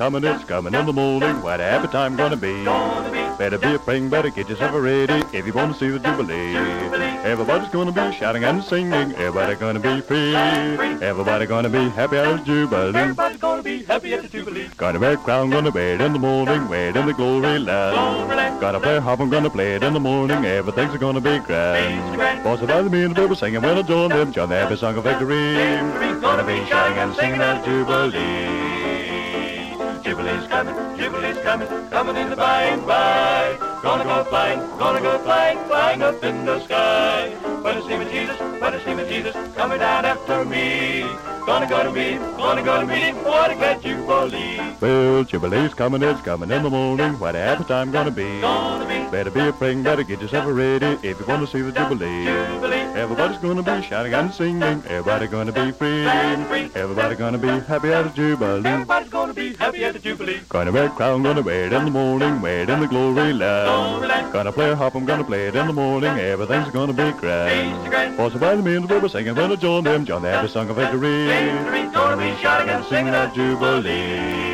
it's coming in the morning. What a happy time gonna be. Better be praying, better get yourself ready if you want to see the Jubilee. Everybody's gonna be shouting and singing. Everybody gonna be free. Everybody gonna be happy at the Jubilee. Everybody's gonna be happy at the Jubilee. Gonna wear a crown, gonna wear it in the morning, wear it in the glory land. Gonna play a harp, I'm gonna play it in the morning. Everything's gonna be grand. Bossed by the me and the people singing when I join them. Join the happy song of victory. Gonna be shouting and singing at Jubilee. Jubilee's coming, coming in the by and by. Gonna go flying, flying up in the sky. When I see my Jesus, coming down after me. Gonna go to meet him, what a glad Jubilee. Well, Jubilee's coming, it's coming in the morning. What a happy time gonna be. Better be praying, better get yourself ready if you want to see the Jubilee. Everybody's gonna be shouting and singing. Everybody gonna be free. Everybody gonna be happy at the Jubilee. Everybody's gonna be happy at the Jubilee. Gonna wear a crown, gonna wear it in the morning, wear it in the glory land. Gonna play a harp, I'm gonna play it in the morning. Everything's gonna be grand. Bossed by the me and the people singing when I join them. Join the happy song of victory. Gonna be shouting and singing at Jubilee.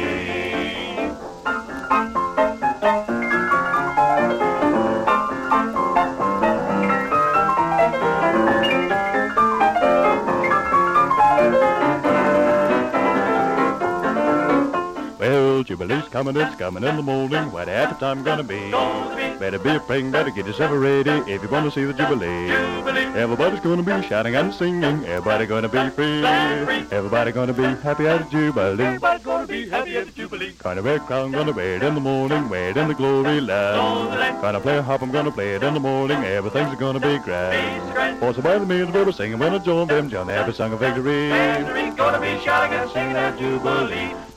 Well, Jubilee's coming, it's coming in the morning. What a happy time gonna be. Better be praying, better get yourself ready if you want to see the Jubilee. Everybody's gonna be shouting and singing. Everybody gonna be free. Everybody gonna be happy at the Jubilee. Everybody's gonna be happy at the Jubilee. Gonna wear a crown, gonna wear it in the morning, wear it in the glory land. Gonna play a harp, I'm gonna play it in the morning. Everything's gonna be grand. Bossed by the me and the people singing when I join them. Join the happy song of victory. Gonna be shouting and singing at Jubilee.